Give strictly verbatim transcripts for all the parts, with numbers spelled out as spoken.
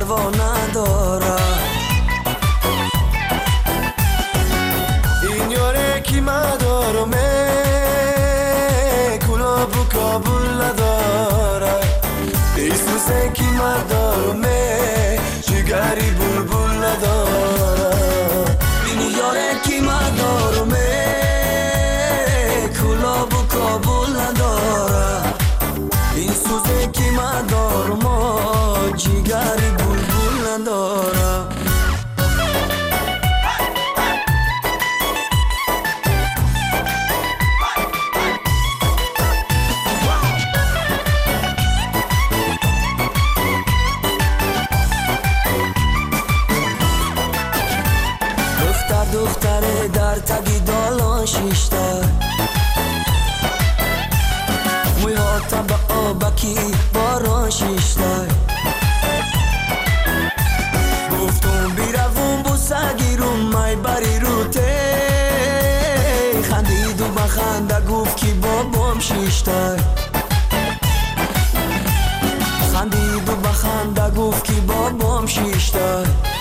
پروا ندارم این یاره کی مدارمه کلاب و کابل نداره ایسوسه کی مدارمه جگری بلبل نداره این یاره کی مدارمه کلاب و کابل نداره این سوزه کی مدارمه جگری بلبل نداره دختره در تگی دالان شیشتر موی ها تبا آبکی باران شیشتر گفتم بیروون بو سگیرون مای بری رو تی خندید و بخنده گفت کی بابام شیشتر خندید و بخنده گفت کی بابام شیشتر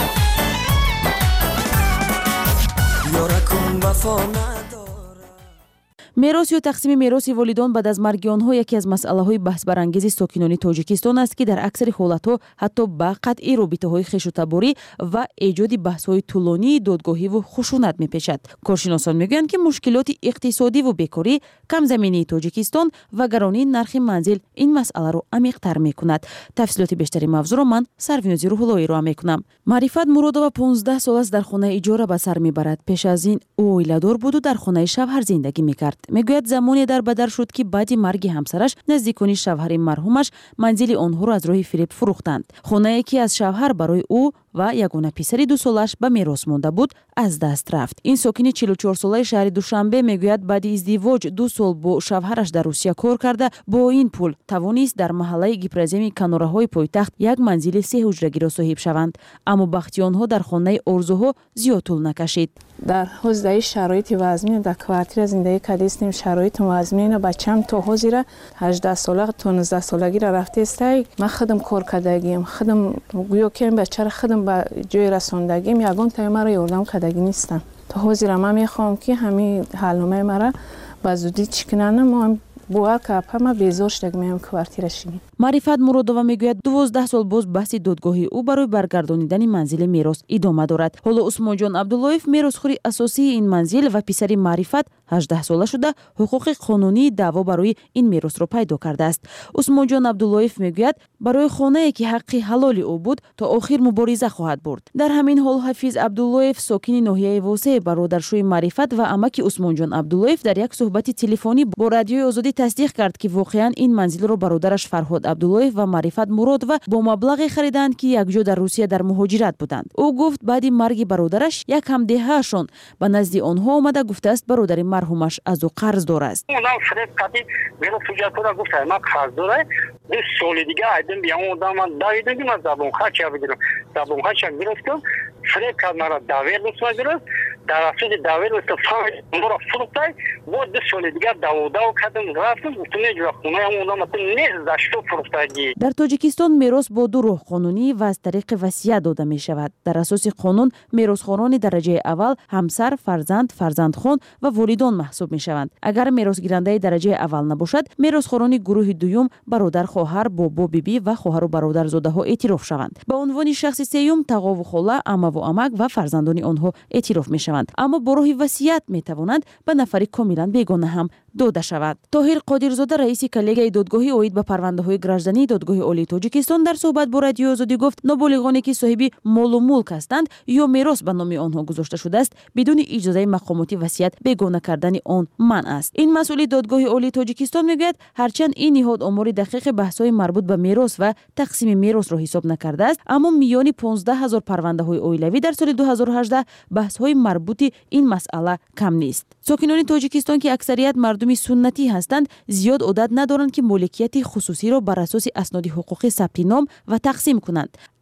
میراث یا تقسیم میراث والدان بعد از مرگ آنها یکی از مسئله‌های بحث برانگیز ساکنان تاجیکستان است که در اکثر حالت‌ها حتی به قطعی رابطه‌های خویش و تباری و ایجاد بحث‌های طولانی دادگاهی و خشونت می‌پیچد. کارشناسان میگویند که مشکلات اقتصادی و بیکاری، کم زمینی تاجیکستان و گرانی نرخ منزل این مسئله را عمیق‌تر می‌کند. تفصیلات بیشتری موضوع را من سرفینازی روح‌اللهی را می‌کنم. معرفت مرادова پانزده سال است در خانه اجاره به سر می‌برد. پیش از این او عائله‌دار بود و در خانه شوهر زندگی می‌کرد. میگوید زمانی در بدر شد که بعد مرگ همسرش نزدیکان شوهر مرحومش منزل آنها را از راه فریب فروختند. خانه‌ای که از شوهر برای او و یگانه پسری دو سالش به میراث مانده بود از دست رفت. این ساکن چهل و چهار ساله شهر دوشنبه میگوید بعد ازدواج دو سال با شوهرش در روسیه کار کرده با این پول توانست در محله گیپرزمی کنارهای پایتخت یک منزل سه حجرگی را صاحب شوند، اما بخت آنها در خانه آرزوها زیاد طول نکشید. در حوزه شرایط وضعی در کوارتیر زندگی کردیم. شرایط وضعی بچم تا حاضر هجده ساله تا نوزده سالگی را رفته است. من خودم کار کردگیم، خودم گویا که بچه خودم به جای رساندگیم یگان تا مرا یاردم کردگی نیستم. تا حاضر من میخوام که همین حالنامه مرا به زودی چکنن ما باور که همه بیزار شدگی میام کوارتیر شدیم. معرفت مرادова میگوید دوازده سال باز بحث دادگاهی او برای برگردانیدن منزل میراث ادامه دارد. حالا عثمان جان عبداللهیف میراثخوری اساسی این منزل و پسر معرفت هجده ساله شده حقوق قانونی دعوا برای این میراث را پیدا کرده است. عثمان جان عبداللهیف میگوید برای خانه‌ای که حقی حلال او بود تا آخر مبارزه خواهد برد. در همین حال حفیظ عبداللهیف ساکن ناحیه واسه برادرشوی معرفت و عمک عثمان جان عبداللهیف در یک صحبت تلفنی با رادیوی آزادی تصدیق کرد که واقعا این منزل را برادرش فرهاد عبداللهیف و معرفت مراد و با مبلغ خریدند که یک جا در روسیه در مهاجرت بودند. او گفت بعد مرگ برادرش یک همدیهه‌شان به نزد آنها آمده گفته است برادر مرحومش از او قرض دارد. اونا فرد کردی برو فوجاتورا گفت ما قرض داره دو سال دیگه ایدم بیام اون من دایدم من زبون خاچ بگیرم زبون خاچ گرفتم فرد کرد مرا داور دوست گرفت در اصل داور است فهم مرا فروختای بود دو سال دیگه داو داو کردم رفتم تو نجوا خونه اون ما تو نه داشتو فروختگی. در تاجیکستان میراث با دو راه قانونی و از طریق وصیت داده می شود. در اساس قانون میراثخواران درجه اول همسر، فرزند، فرزندخوان و والدان محسوب می شوند. اگر میراث گیرنده درجه اول نباشد میراثخواران گروه دوم برادر، خواهر، بابا، بیبی و خواهر و برادرزاده ها اعتراف شوند. به عنوان شخص سوم تقا و خاله، عمه و عمک و فرزندان آنها اعتراف می شوند. اما با راه وصیت می توانند به نفری کاملا بیگانه هم داده شود. طاهر قادرزاده رئیس کلیگای دادگاهی اوید به پرونده‌های گراجدنی دادگاه عالی تاجیکستان در صحبت با رادیو آزادی گفت نابالغانی که صاحب مال و ملک هستند یا میراث به نام آنها گذاشته شده است بدون اجازه مقاماتی وصیت بیگانه کردن آن منع است. این مسئول دادگاه عالی تاجیکستان میگوید هرچند این نهاد آمار دقیق بحث‌های مربوط به میراث و تقسیم میراث را حساب نکرده است، اما میان پانزده هزار پرونده‌های عائلوی در سال دو هزار و هجده بحث‌های مربوط این مسئله کم نیست. ساکنان تاجیکستان که اکثریت مردم سنتی هستند زیاد عادت ندارند که مالکیت خصوصی را بر اساس اسناد حقوقی ثبت نام و تقسیم کنند.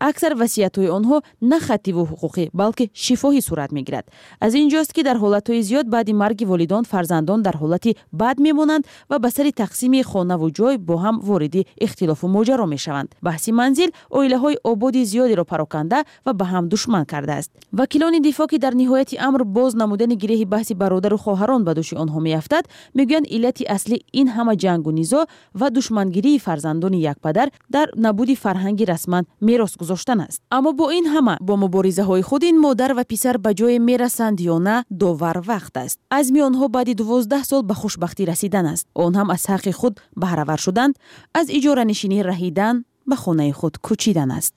аксар васиятҳои онҳо на хаттиву ҳуқуқӣ, балки шифоҳӣ сурат мегирад. аз ин ҷост ки дар ҳолатҳои зиёд баъди марги волидон фарзандон дар ҳолати бад мемонанд ва ба сари тақсими хонаву ҷой бо ҳам вориди ихтилофу моҷаро мешаванд. баҳси манзил оилаҳои ободи зиёдеро пароканда ва ба ҳам душман кардааст. вакилони дифоъ ки дар ниҳояти амр боз намудани гиреҳи баҳси бародару хоҳарон ба души онҳо меафтад, мегӯянд иллати асли ин ҳама ҷангу низоъ ва душмангирии фарзандони якпадар дар набуди фарҳанги расман мерос гузоштан аст. аммо бо ин ҳама бо муборизаҳои худ ин модар ва писар ба ҷое мерасанд ё на довар вақт аст. азми онҳо баъди дувоздаҳ сол ба хушбахтӣ расидан аст. он ҳам аз ҳаққи худ баҳравар шуданд, аз иҷоранишинӣ раҳидан ба хонаи худ кӯчидан аст.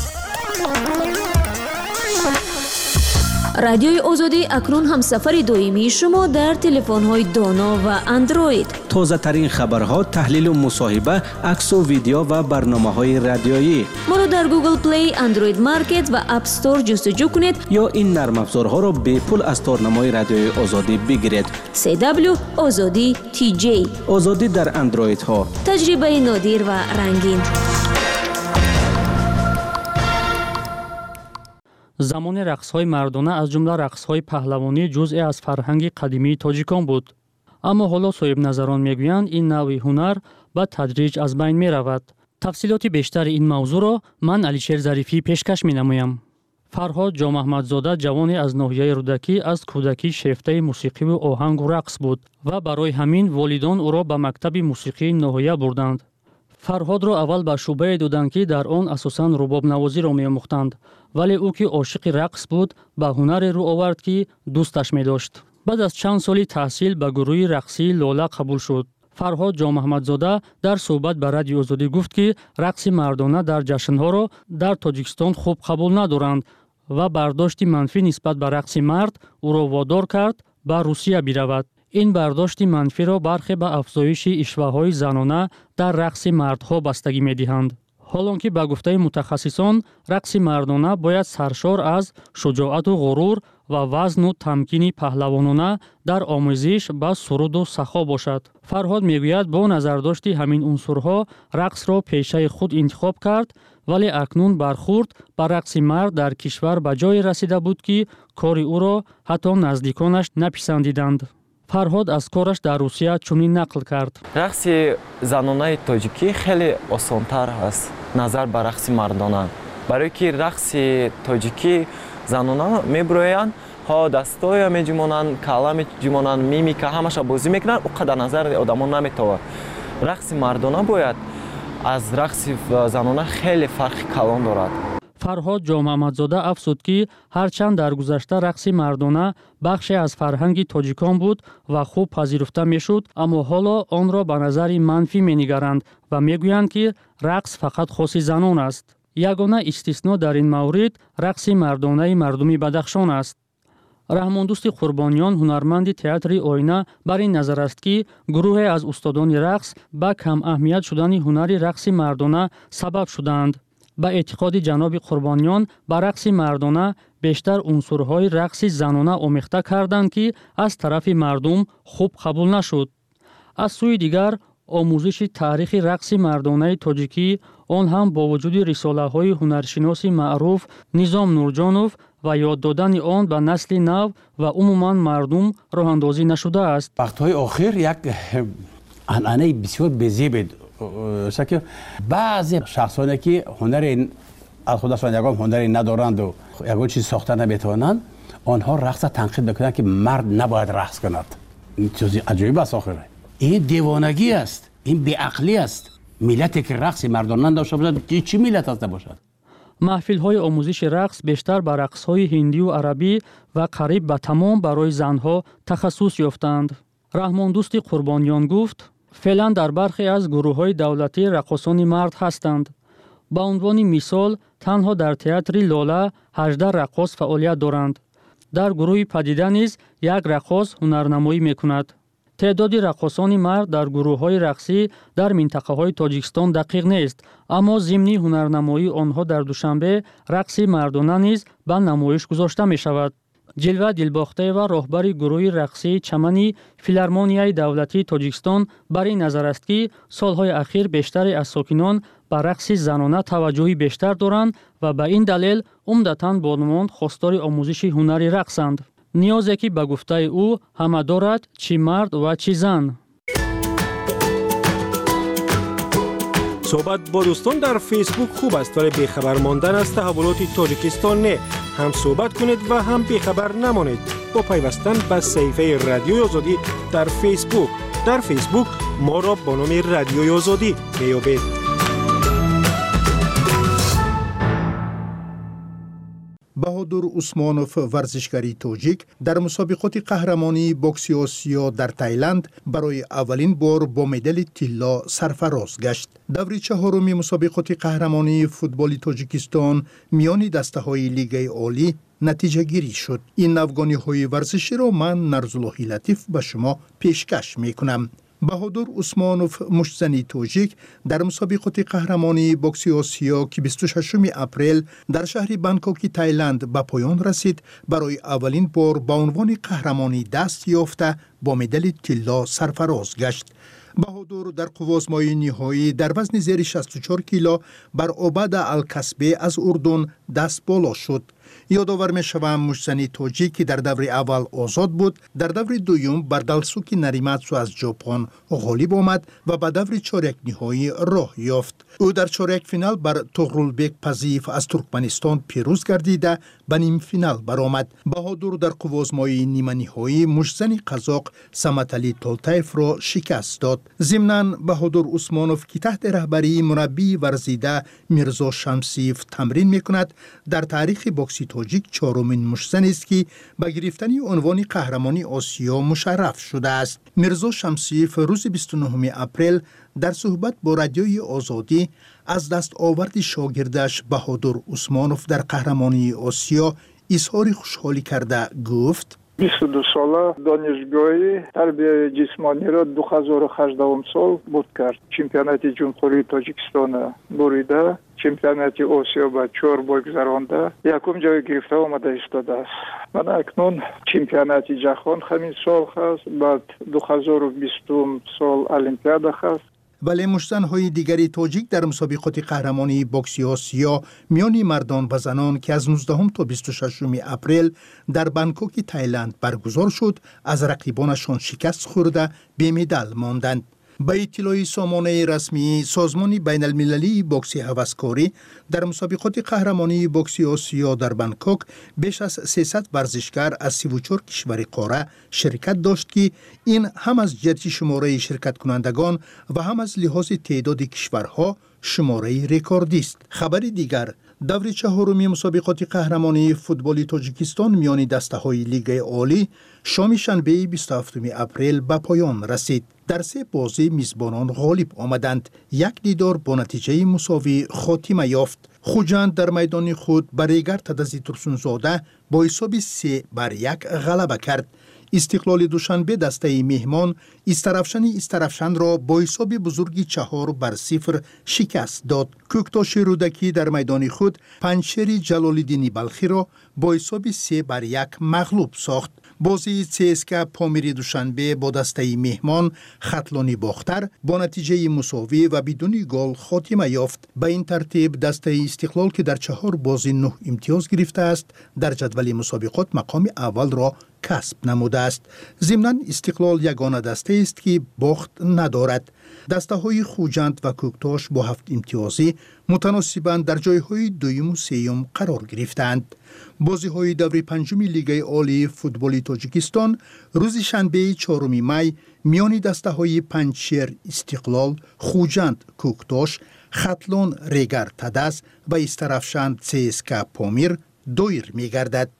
радиои озодӣ акнун ҳамсафари доимии шумо дар телефонҳои доно ва андроид. тозатарин хабарҳо, таҳлилу мусоҳиба, аксу видео ва барномаҳои радиоӣ. моро дар Google Play, Android Market ва App Store ҷустуҷӯ кунед ё ин нармафзорҳоро бепул аз торнамои радиои озодӣ бигиред. си дабл ю озодӣ ти ҷей. озодӣ дар андроидҳо. таҷрибаи нодир ва рангин. замони рақсҳои мардона аз ҷумла рақсҳои паҳлавонӣ ҷузъе аз фарҳанги қадимии тоҷикон буд. аммо ҳоло соҳибназарон мегӯянд ин навъи ҳунар ба тадриҷ аз байн меравад. тафсилоти бештари ин мавзӯъро ман Алишер Зарифӣ пешкаш менамоям. Фарҳод Ҷомаҳмадзода ҷавоне аз ноҳияи рӯдакӣ аз кӯдакӣ шефтаи мусиқиву оҳангу рақс буд ва барои ҳамин волидон ӯро ба мактаби мусиқии ноҳия бурданд. фарҳодро аввал ба шӯъбае доданд ки дар он асосан рубобнавозиро меомӯхтанд, вале ӯ ки ошиқи рақс буд ба ҳунаре рӯ овард ки дӯсташ медошт. баъд аз чанд соли таҳсил ба гурӯҳи рақсии Лола қабул шуд. фарҳод Ҷомаҳмадзода дар суҳбат ба Радиои Озодӣ гуфт ки рақси мардона дар ҷашнҳоро дар Тоҷикистон хуб қабул надоранд ва бардошти манфӣ нисбат ба рақси мард ӯро водор кард ба Русия биравад. ин бардошти манфиро бархе ба афзоиши ишваҳои занона дар рақси мардҳо бастагӣ медиҳанд. ҳолон ки ба гуфтаи мутахассисон рақси мардона бояд саршор аз шуҷоату ғурур ва вазну тамкини паҳлавонона дар омӯзиш ба суруду сахо бошад. фарҳод мегӯяд бо назардошти ҳамин унсурҳо рақсро пешаи худ интихоб кард, вале акнун бархурд ба рақси мард дар кишвар ба ҷое расида буд ки кори ӯро ҳатто наздиконаш написандиданд. фарҳод аз кораш дар Русия чунин нақл кард. рақси занонаи тоҷикӣ хеле осонтар аст назар ба рақси мардона, барое ки рақси тоҷикӣ занона мебуроянд, ҳо дастоя меҷимонанд, калла меҷимонанд, мимика ҳамаша бозӣ мекунанд, ӯ қадар назари одамон наметовад. рақси мардона бояд аз рақси занона хеле фарқи калон дорад. фарҳод Ҷомаҳмадзода афзуд ки ҳарчанд дар гузашта рақси мардона бахше аз фарҳанги тоҷикон буд ва хуб пазируфта мешуд, аммо ҳоло онро ба назари манфӣ менигаранд ва мегӯянд ки рақс фақат хоси занон аст. ягона истисно дар ин маврид рақси мардонаи мардуми Бадахшон аст. Раҳмондӯсти Қурбониён, ҳунарманди театри Оина, бар ин назар аст ки гурӯҳе аз устодони рақс ба камаҳмият шудани ҳунари рақси мардона сабаб шуданд. ба эътиқоди ҷаноби Қурбониён ба рақси мардона бештар унсурҳои рақси занона омехта карданд ки аз тарафи мардум хуб қабул нашуд. аз сӯи дигар омӯзиши таърихи рақси мардонаи тоҷикӣ, он ҳам бо вуҷуди рисолаҳои ҳунаршиноси маъруф Низом Нурҷонов ва ёд додани он ба насли нав ва умуман мардум роҳандозӣ нашудааст. вақтҳои охир як анъанаи бисёр безебед ки баъзе шахсоне ки ҳунаре аз худашон ягон ҳунаре надоранду ягон чиз сохта наметавонанд, онҳо рақса танқид мекунанд ки мард набояд рақс кунад. чизи аҷоиб аст охир. ин девонагӣ аст, ин беақлӣ аст. миллате ки рақси мардона надошта бошад, чӣ миллат аст набошад? маҳфилҳои омӯзиши рақс бештар ба рақсҳои ҳиндию арабӣ ва қариб ба тамом барои занҳо тахассус ёфтанд. Раҳмондӯсти Қурбониён гуфт: феълан дар бархе аз гурӯҳҳои давлатӣ рақосони мард ҳастанд. ба унвони мисол, танҳо дар театри Лола ҳаждаҳ рақос фаъолият доранд. дар гурӯҳи падида низ як рақос ҳунарнамоӣ мекунад. теъдоди рақосони мард дар гурӯҳҳои рақсӣ дар минтақаҳои Тоҷикистон дақиқ нест, аммо зимни ҳунарнамоии онҳо дар Душанбе рақси мардона низ ба намоиш гузошта мешавад. Ҷилва Дилбохтаева, роҳбари гурӯҳи рақсии чамани Филармонияи давлатии Тоҷикистон, бар ин назар аст ки солҳои ахир бештаре аз сокинон به رقص زنانه توجهی بیشتر دارند و به این دلیل عمدتاً بانوان خواستار آموزش هنر رقصند. نیازی که به گفته او همه دارد، چی مرد و چی زن. صحبت با دوستان در فیسبوک خوب است، ولی بیخبر ماندن از تحولات تاجیکستان نه. هم صحبت کنید و هم بیخبر نمانید با پیوستن به صفحه رادیوی آزادی در فیسبوک. در فیسبوک ما را با نام رادیوی آزادی میابید. بهادر عثمانوف ورزشکاری تاجیک در مسابقات قهرمانی بوکس آسیا در تایلند برای اولین بار با مدال طلا سرفراز گشت. دور چهارم مسابقات قهرمانی فوتبال تاجیکستان میان دسته‌های لیگ عالی نتیجه گیری شد. این افغانی های ورزشی را من نرزاللهی لطیف به شما پیشکش می کنم. بهادر عثمانوف مشتزنی تاجیک در مسابقات قهرمانی بوکس آسیا که بیست و ششم اپریل در شهر بانکوک تایلند به پایان رسید برای اولین بار به عنوان قهرمانی دست یافته با مدال طلا سرفراز گشت. بهادر در قوازمای نهایی در وزن زیر شصت و چهار کیلو بر عباد الکسبه از اردن دست بالا شد. یادآور می شوم مشتزنی تاجیک که در دور اول آزاد بود، در دور دوم بر دلسوک نریماتسو از ژاپن غالب آمد و به دور چهارک نهایی راه یافت. او در چهارک فینال بر تغرلبک پزیف از ترکمنستان پیروز گردیده به نیم فینال برآمد. بهادر در قوازمای نیمه نهایی مشتزن قزاق سمتعلی تولتایف را شکست داد. ضمناً بهادر عثمانوف که تحت رهبری مربی ورزیده میرزا شمسیف تمرین میکند، در تاریخ بوکس تاجیک چهارمین مشتزن است که به گرفتن عنوان قهرمانی آسیا مشرف شده است. میرزا شمسیف روز بیست و نهم اپریل در صحبت با رادیوی آزادی از دست آورد شاگردش بهادر عثمانوف در قهرمانی آسیا اظهار خوشحالی کرده گفت: بیست و دو ساله دانشگاهی تربیه جسمانی را دو هزار و هجده سال بود کرد. چمپیونات جمهوری تاجیکستان بریده، چمپیونات آسیا با چهار بار گذرانده، یکم جای گرفته آمده ایستاده است. من اکنون چمپیونات جهان همین سال هست، بعد دو هزار و بیست سال المپیاد هست. ولی مشتزن‌های دیگری تاجیک در مسابقات قهرمانی بوکس آسیا میان مردان و زنان که از نوزدهم تا بیست و ششم اپریل در بانکوک تایلند برگزار شد از رقیبانشان شکست خورده به مدال ماندند. به اطلاع سامانه رسمی سازمان بین المللی بوکس هوسکاری در مسابقات قهرمانی بوکس آسیا در بانکوک بیش از سیصد ورزشکار از سی و چهار کشور قاره شرکت داشت که این هم از جهت شماره شرکت کنندگان و هم از لحاظ تعداد کشورها شماره رکوردی است. خبر دیگر، دور چهارم مسابقات قهرمانی فوتبال تاجیکستان میان دسته‌های لیگ عالی شام شنبه بیست و هفتم اپریل به پایان رسید. در سه بازی میزبانان غالب آمدند. یک دیدار با نتیجه مساوی خاتمه یافت. خوجند در میدان خود بر ایگر تدزی ترسونزاده با حساب سه بر یک غلبه کرد. استقلال دوشنبه دسته مهمان استرافشن استرافشن را با حساب بزرگی چهار بر صفر شکست داد. کوکتاش رودکی در میدان خود پنجشیر جلال‌الدین بلخی را با حساب سه بر یک مغلوب ساخت. بازی سیسکا پامیری دوشنبه با دسته مهمان خطلانی باختر با نتیجه مساوی و بدون گل خاتمه یافت. به این ترتیب دسته استقلال که در چهار بازی نه امتیاز گرفته است در جدول مسابقات مقام اول را کسب نموده است. ضمناً استقلال یگانه دسته است که باخت ندارد. دسته های خوجند و کوکتاش با هفت امتیازی متناسباً در جایهای دویم و سیوم قرار گرفتند. بازی های دور پنجم لیگ عالی فوتبال تاجیکستان روز شنبه چهارم می میان دسته های پنجشیر استقلال، خوجند کوکتاش، خطلان ریگر تدس و استرافشن سیسکا پامیر دایر می گردد.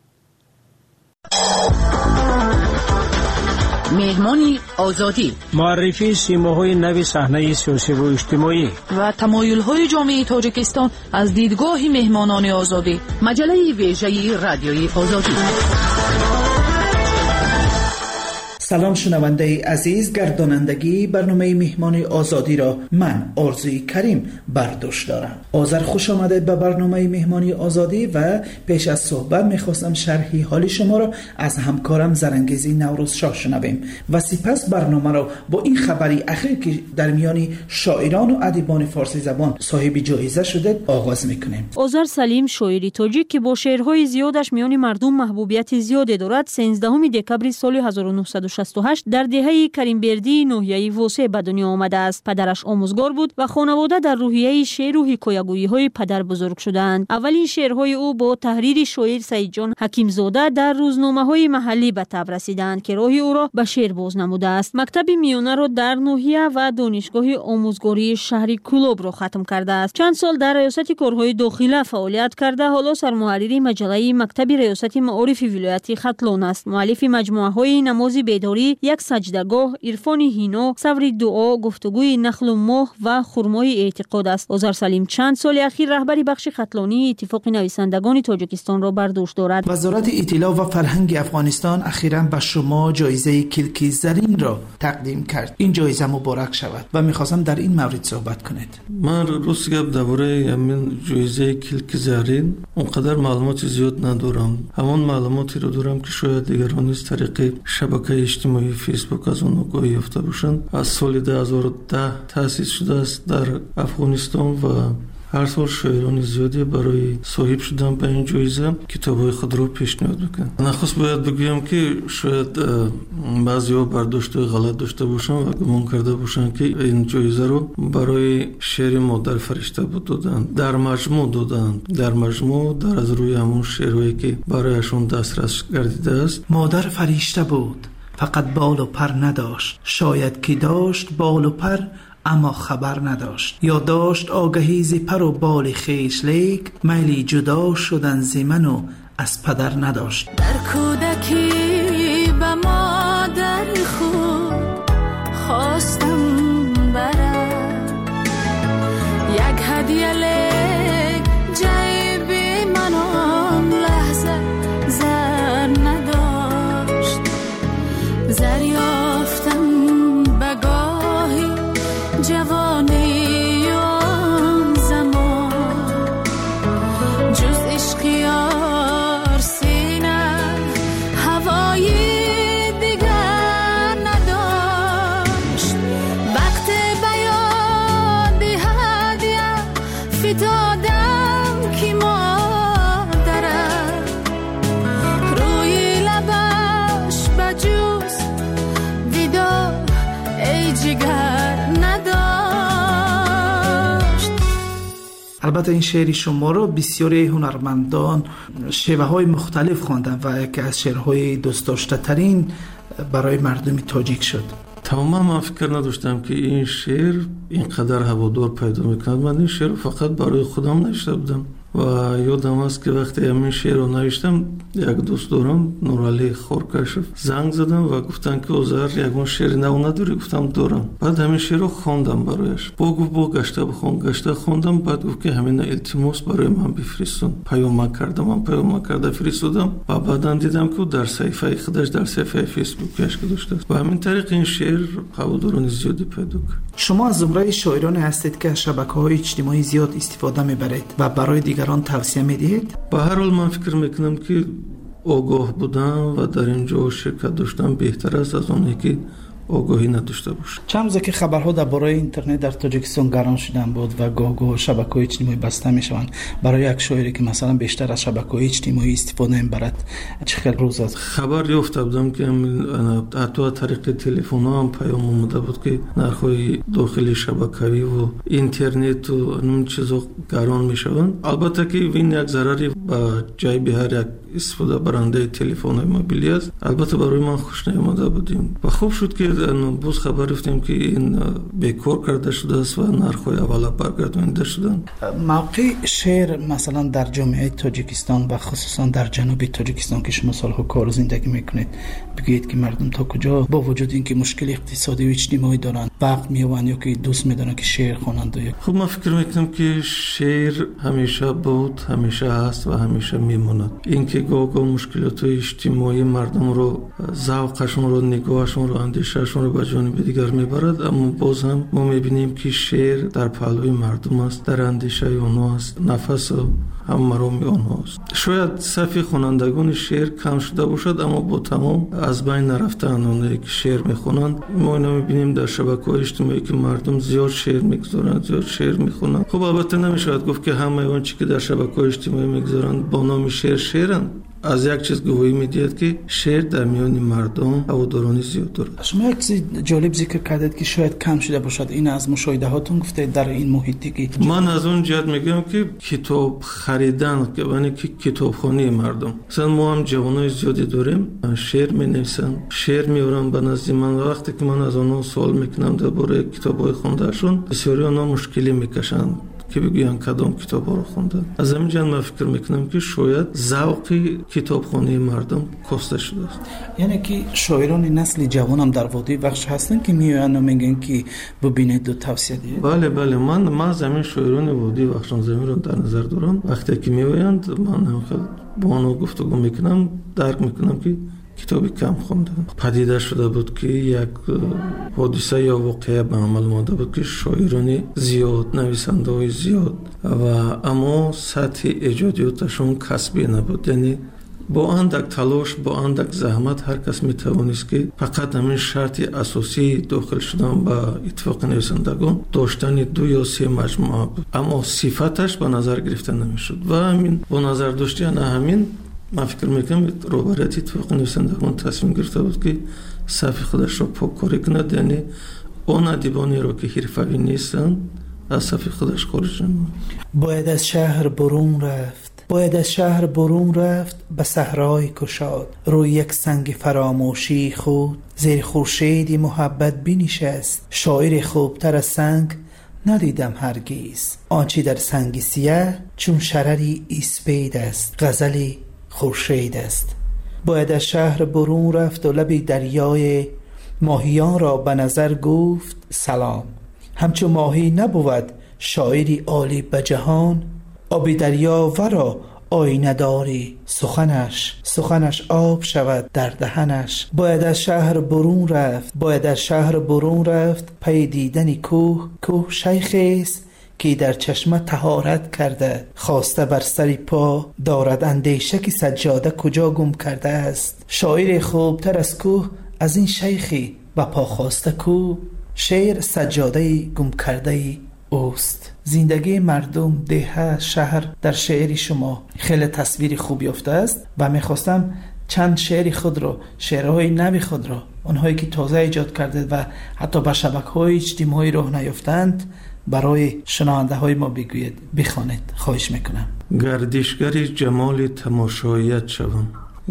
مهمانی آزادی، معرفی سیماهای نوی صحنه سیاسی و اجتماعی و تمایل‌های جامعه تاجیکستان از دیدگاه مهمانان آزادی. مجله ویژه رادیوی آزادی. سلام شنونده عزیز، گردانندگی برنامه مهمان آزادی را من آرزوی کریم برداشت دارم. آذر خوش آمده به برنامه مهمانی آزادی و پیش از صحبت میخواستم شرحی حالی شما را از همکارم زرنگیزی نوروز شاه شنویم و سپس برنامه را با این خبری اخیر که در میان شاعران و ادیبان فارسی زبان صاحب جایزه شده آغاز میکنیم. آذر سلیم شاعری تاجیک که با شعرهای زیادش میان مردم محبوبیت زیادی دارد، سیزدهم دکبر سال هزار و نهصد و شصت و هشت در دهه کریمبردی ناحیه واسع به دنیا آمده است. پدرش آموزگار بود و خانواده در روحیه شعر و حکایه‌گویی های پدر بزرگ شدند. اولین شعرهای او با تحریر شاعر سعید جان حکیم زاده در روزنامه‌های محلی به تب رسیدند که راه او را به شعر باز نموده است. مکتب میانه را در ناحیه و دانشگاه آموزگاری شهری کلوب را ختم کرده است. چند سال در ریاست کارهای داخله فعالیت کرده، حالا سرمحرری مجله مکتب ریاست معارف ولایت ختلان است. مؤلف مجموعه‌های نماز بیداری، یک سجدهگاه، عرفان هینا، صبر دعا، گفتگوی نخل و ماه و خرمای اعتقاد است. آذر سلیم چند سال اخیر رهبری بخش ختلانی اتفاق نویسندگان تاجیکستان را بر دوش دارد. وزارت اطلاع و فرهنگ افغانستان اخیراً به شما جایزه کلکی زرین را تقدیم کرد. این جایزه مبارک شود و می‌خواستم در این مورد صحبت کنید. من روز گپ درباره همین جایزه کلکی زرین اونقدر معلومات زیاد ندارم. همون معلوماتی رو دارم که شاید دیگران از طریق شبکه اجتماعی فیسبوک از اون آگاهی یافته باشند. از سال دو هزار و ده تأسیس شده است در افغانستان و هر سال شاعران زیادی برای صاحب شدن به این جایزه کتاب‌های خود را پیشنهاد میکنند. نخست باید بگویم که شاید بعضی‌ها برداشت غلط داشته باشند و گمان کرده باشند که این جایزه رو برای شعر مادر فرشته بود دادند. در مجموع دادند. در مجموع در از روی همون شعرهایی که برایشون دسترس گردیده است. مادر فرشته بود، فقط بال و پر نداشت. شاید که داشت بال و پر اما خبر نداشت، یا داشت آگهی ز پر و بال خویش، لیک میلی جدا شدن ز من و از پدر نداشت. در کودکی به مادر خود خواستم برد یک هدیه، لیک جیب من آن لحظه زر نداشت. زر یافتم بگاهی جوانی آن زمان، جز عشق یار سینه هوایی دیگر نداشت. وقت بیاد هدیه فتادم که مادرم روی لبش بجوز دیدار ای جگر نداشت. البته این شعری شما رو بسیاری هنرمندان شیوه های مختلف خواندن و یکی از شعرهای دوست داشته ترین برای مردم تاجیک شد. تماما من فکر نداشتم که این شعر اینقدر هوادار پیدا میکند. من این شعر فقط برای خودم نوشته بودم و یادم است که وقتی همین شعر رو نوشتم یک دوست دارم نورعلی خورکشف زنگ زدم و گفتن که آذر یگون شعر نو نداری؟ گفتم دارم. بعد همین شعر رو خواندم برایش. با گفت با گشته بخون. گشته خواندم. بعد گفت که همین التماس برای من بفرستون. پیام کردم. من پیام کرده فرستادم و بعداً دیدم که در صفحه خودش در صفحه فیسبوکش گذاشته است و همین طریق این شعر هواداران زیادی پیدا کرد. شما از زمره شاعرانی هستید که از شبکه‌های اجتماعی زیاد استفاده می‌برید و برای دیگران توصیه میدید؟ به هر حال من فکر میکنم که آگاه بودن و در اینجا شرکت داشتن بهتر است از اونی که آگاهی نداشته باشه. چند روزه که خبرها درباره اینترنت در تاجیکستان گران شدن بود و گاه گاه شبکه‌های اجتماعی بسته میشوند، برای یک شاعری که مثلا بیشتر از شبکه‌های اجتماعی استفاده میبرد چه خیلی روز است؟ خبر یافته بودم که حتی از طریق تلفن ها هم پیام اومده بود که نرخ‌های داخلی شبکه‌ای و اینترنت و این چیزا گران میشوند. البته که این یک ضرری به جیب هر یک استفاده برنده تلفن های موبیلی است. البته برای من خوش نیامده بودیم و خوب شد که امروز خبر رفتیم که این بیکار کرده شده است و نرخ‌های اولا برگردانیده شدن. موقع شعر مثلا در جامعه تاجیکستان و خصوصا در جنوب تاجیکستان که شما سالها کار و زندگی میکنید، بگید که مردم تا کجا با وجود اینکه مشکل اقتصادی و اجتماعی دارن وقت میوان یا که دوست میدونن که شعر خوانند؟ خب من فکر میکنم که شعر همیشه بود، همیشه هست و همیشه میموند. اینکه گاه گاه مشکلات اجتماعی مردم رو، ذوقشون رو، نگاهشون رو، اندیشهشون رو به جانب دیگر میبرد، اما باز هم ما میبینیم که شعر در پهلوی مردم است، در اندیشه اونها است، نفس هم مرام آنها است. شاید صفی خوانندگان شعر کم شده باشد، اما با تمام از بین نرفته اونایی که شعر میخونند. ما اینا میبینیم در شبکه‌های اجتماعی که مردم زیاد شعر میگذارند، زیاد شعر میخونند. خب البته نمیشود گفت که همه اون چیزی که در شبکه‌های اجتماعی میگذارند با نام شعر شعرند. از یک چیز گواهی میدید که شعر در میان مردم هوادارانی زیاد دارد. شما یک چیز جالب ذکر کردید که شاید کم شده باشد، این از مشاهده هاتون گفته در این محیطی که من از اون جهت میگم که کتاب خریدن که یعنی که کتابخانه مردم، مثلا ما هم جوانای زیادی داریم شعر مینویسن، شعر میارن به نزد من. وقتی که من از اونها سوال میکنم درباره کتابای خوندهشون، بسیاری اونها مشکلی میکشن که بگوین کدام کتاب رو خوندن. از همین جهت من فکر میکنم که شاید ذوق کتابخانه مردم کاسته شده است. یعنی که شاعران نسل جوان هم در وادی بخش هستن که میان و میگن که ببینید و توصیه دید. بله بله من من زمین شاعران وادی بخش زمین رو در نظر دارم. وقتی که میآیند من هم خیلی با آنها گفتگو میکنم، درک میکنم که کتابی کم خوندن. پدیده شده بود که یک حادثه یا واقعه به عمل آمده بود که شاعران زیاد، نویسنده های زیاد و اما سطح ایجادیاتشون کسبی نبود. یعنی با اندک تلاش، با اندک زحمت هر کس میتوانست که فقط همین شرط اساسی داخل شدن به اتفاق نویسندگان داشتن دو یا سه مجموعه بود، اما صفتش به نظر گرفته نمیشد و همین با نظر داشتن همین من فکر میکنم روبرت اتفاق نویسندگان تصمیم گرفته بود که صف خودش را پاککاری کند، یعنی اون ادیبانی را که حرفه‌ای نیستن از صف خودش خارج نمود. باید از شهر برون رفت، باید از شهر برون رفت به صحرای کشاد، روی یک سنگ فراموشی خود زیر خورشیدی محبت بنشست. شاعر خوبتر از سنگ ندیدم هرگیز، آنچه در سنگ سیاه چون شرری اسپید است، غزلی خورشید است. باید از شهر برون رفت و لب دریای ماهیان را به نظر گفت سلام. همچو ماهی نبود شاعری عالی به جهان، آب دریا ورا آینه داری سخنش، سخنش آب شود در دهنش. باید از شهر برون رفت، باید از شهر برون رفت پی دیدن کوه، کوه شیخی است که در چشمه طهارت کرده، خواسته بر سری پا دارد اندیشه که سجاده کجا گم کرده است. شاعر خوبتر از کوه از این شیخی و پا خواسته کو، شعر سجاده گم کرده اوست. زندگی مردم، ده، شهر در شعری شما خیلی تصویری خوب یافته است و میخواستم چند شعری خود را، شعرهای نوی خود را، اونهایی که تازه ایجاد کرده و حتی به شبکه‌های اجتماعی راه نیافتند برای شنونده های ما بگوید، بخوانید، خواهش میکنم. گردشگری جمال تماشاییت شوم،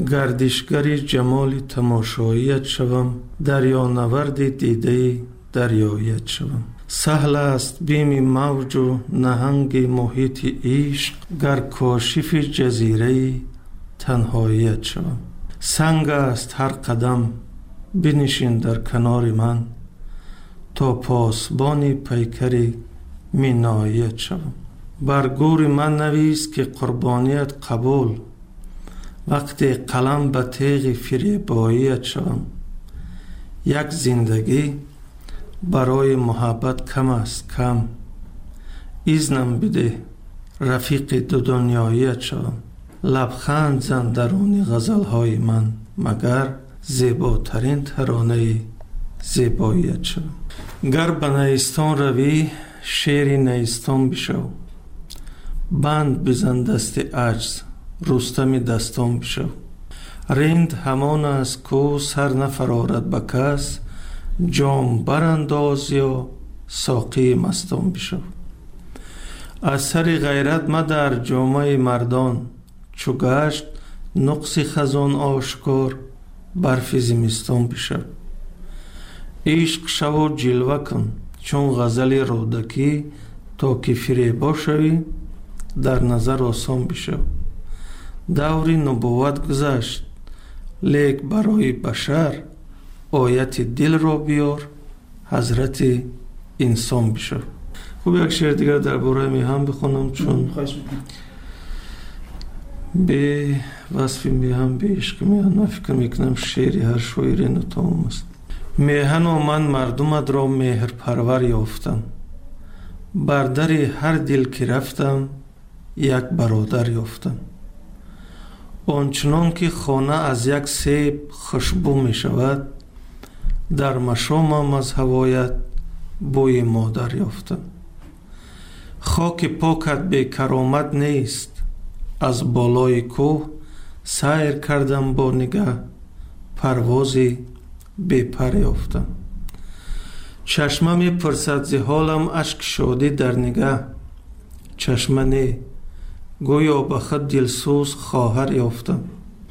گردشگری جمال تماشاییت شوم، دریا نورد دیده دریایت شوم. سهل است بیم موج و نهنگ محیط عشق، گر کاشف جزیره تنهاییت شوم. سنگ است هر قدم بنشین در کنار من، تا پاسبان پیکری مینایت شوم. بر گور من نویس که قربانیت قبول، وقتی قلم به تیغ فریباییت شوم. یک زندگی برای محبت کم است کم، ایزنم بده رفیق دو دنیاییت شوم. لبخند زن درون غزلهای من، مگر زیباترین ترانه زیباییت شوم. گر به نیستان روی شعر نیستان بشو، بند بزن دست عجز رستم دستان بشو. رند همان از کو سر نفرارد به کس، جام برانداز یا ساقی مستان بشو. از سر غیرت مدر جامه مردان، چو گشت نقص خزان آشکار برف زمستان بشو. عشق شو جلوه کن چون غزل رودکی تا که فریبا شوی در نظر آسان بشو. دوری نبوت گذشت لیک برای بشر آیت دل را بیار حضرت انسان بشو. خوب یک شعر دیگر در باره میهن بخونم چون به وصف میهن به عشق میهن من فکر میکنم شعری هر شاعری نتمام است. میهن و من مردمت را مهر پرور یافتم، بر در هر دل که رفتم یک برادر یافتم. آنچنان که خانه از یک سیب خوشبو می شود، در مشامم از هوایت بوی مادر یافتم. خاک پاکت بی کرامت نیست، از بالای کوه سیر کردم با نگه پروازی بی پر یافتم. چشمه می پرسد ز حالم اشک شادی در نگه، چشمه نه گویا به خود دلسوز خواهر یافتم.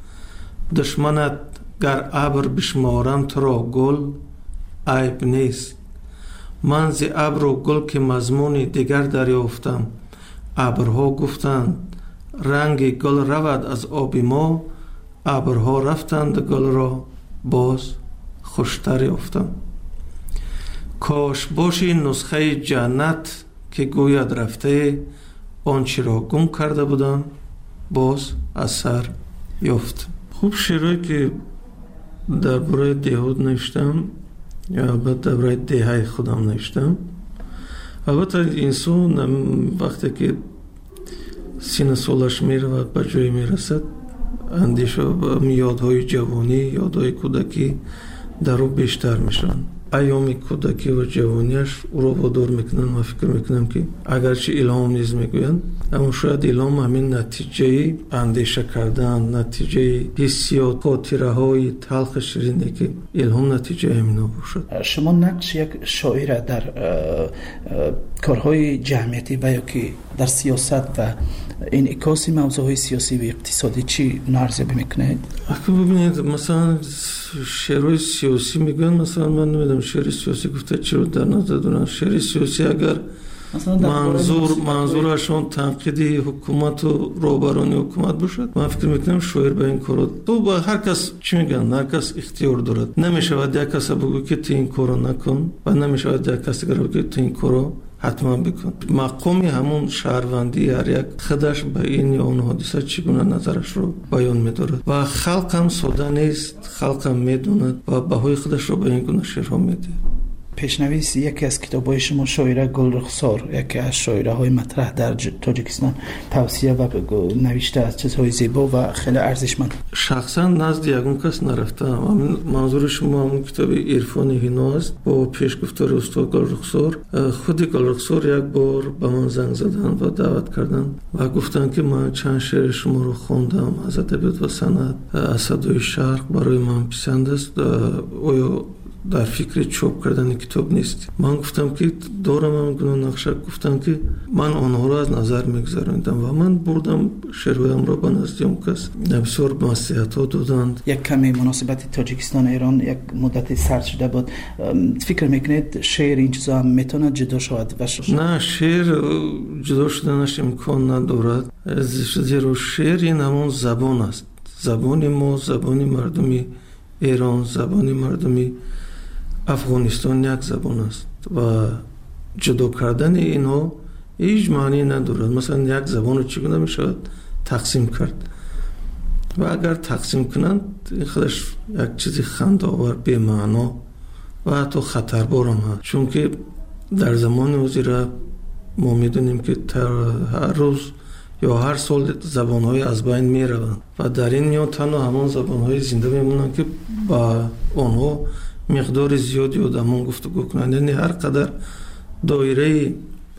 دشمنت گر ابر بشمارم تو را گل عیب نیست، من ز ابر و گل که مضمون دیگر دریافتم. ابرها گفتند رنگ گل رود از آب ما، ابرها رفتند گل را باز خوشتر یافتم. کاش باشی نسخه جنت که گوید رفته، آنچه را گم کرده بودم باز از سر یافت. خوب شعرهایی که در برای دهود نوشتم یا البته در برای دهه خودم نوشتم. البته انسان وقتی که سین سالش میره و به جای میرسد اندیشه و یادهای جوانی یادهای کودکی در او بیشتر میشن. ایام کودکی و جوانیش او را وادار میکنن و فکر میکنم که اگرچه الهام نیز میگویند اما شاید الهام همین نتیجه اندیشه کردن، نتیجه حسیات، خاطره های تلخ شیرینی که الهام نتیجه همینا باشد. شما نقش یک شاعر در کارهای جمعیتی و یا که در سیاست و این اکاسی موضوعهای سیاسی و اقتصادی چی نارزیابی میکنه؟ اگه ببینید مثلا شعرهای سیاسی میگن، مثلا من نمیدونم شعر سیاسی گفته چی رو در نظر دارن. شعر سیاسی اگر منظور منظورشون تنقیدی حکومت و روبرانی حکومت باشد، من فکر میکنم شاعر به این کارو تو با هر کس چی میگن هر کس اختیار دارد. نمیشود یک کس بگو که تو این کارو نکن و نمیشود یک کس بگو که تو این کارو حتما بکن. مقامی همون شهروندی هر یک خودش به این یا اون حادثه چگونه نظرش رو بیان می‌دارد و خلق هم ساده نیست، خلق هم میدوند و بهای خودش رو به این گونه شعرها میده. پیشنویس یکی از کتاب‌های شما شاعره گلرخسار، یکی از شاعره‌های مطرح در تاجیکستان، توصیه و نوشته از چیزهای زیبا و خیلی ارزشمند. شخصا نزد یگون کس نرفتم. منظور شما همون کتاب عرفان هینا است با پیشگفتار استاد گلرخسار. خود گلرخسار یک بار به من زنگ زدن و دعوت کردن و گفتن که من چند شعر شما رو خواندم از ادبیات و صنعت، از صدای شرق برای من پسند است، آیا در فکر چاپ کردن کتاب نیست؟ من گفتم که دارم هم گناه نقشه. گفتم که من آنها را از نظر میگذراندم و من بردم شعرهایم را به نزد اون کس، بسیار نصیحت ها دادند. یک کمی مناسبت تاجیکستان ایران یک مدت سرد شده بود. فکر میکنید شعر این چیزا هم میتونه جدا شود و شد؟ نه، شعر جدا شدنش امکان ندارد، زیرا شعر این همون زبان است. زبان ما، زبان مردمی ایران، زبان مردمی افغانستان یک زبان است و جدا کردن اینها هیچ معنی ندارد. مثلا یک زبان رو چگونه می شود تقسیم کرد و اگر تقسیم کنند این خودش یک چیزی خنده‌آور بی معنا و حتی خطربار هم هست، چون که در زمان وزیره ما میدونیم که هر روز یا هر سال زبان‌های از بین می روند و در این میان تنها همان زبان‌های زنده میمونند که با آنها مقدار زیادی آدمان گفتگو کنند. یعنی هر قدر دایره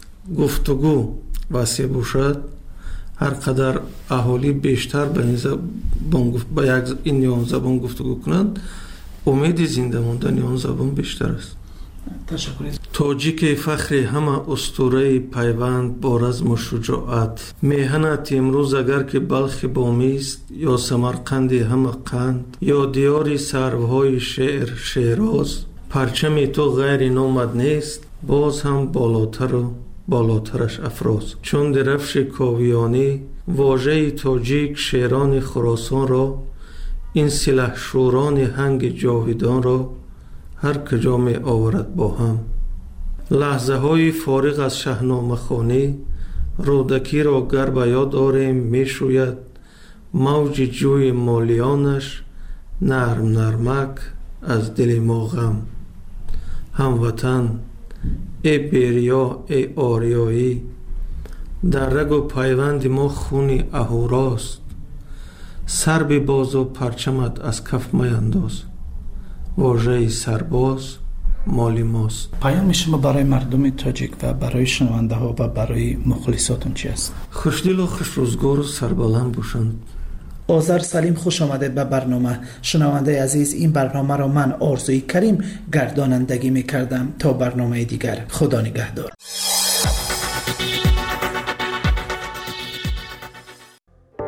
گفتگو وسیع باشد، هر قدر اهالی بیشتر به این زبان با یک این یا زبان گفتگو کنند، امید زنده ماندن آن زبان بیشتر است. تشکر. تاجیک فخر همه اسطوره پیوند با رزم و شجاعت، میهنت امروز اگر که بلخ بامی است یا سمرقند همه قند یا دیاری سروهای شعر شیراز پرچم تو غیر نامد نیست، باز هم بالاتر و بالاترش افراز. چون درفش کاویانی واژه تاجیک شیران خراسان را، این سلح شوران هنگ جاویدان را هر کجا می آورد با هم. لحظه های فارغ از شاهنامه خوانی رودکی را گر به یاد آریم می شوید موج جوی مالیانش نرم نرمک از دل ما غم. هموطن ای بیریا ای آریایی، در رگ و پیوند ما خونی اهوراست. سر به باز و پرچمت از کف میانداز، واژه سرباز مالی ماست. پیام شما برای مردم تاجیک و برای شنونده ها و برای مخلصاتون چی است؟ خوشدل و خوش روزگار و سربلند باشند. آذر سلیم، خوش آمده به برنامه. شنونده عزیز، این برنامه را من آرزوی کریم گردانندگی می کردم. تا برنامه دیگر، خدا نگهدار.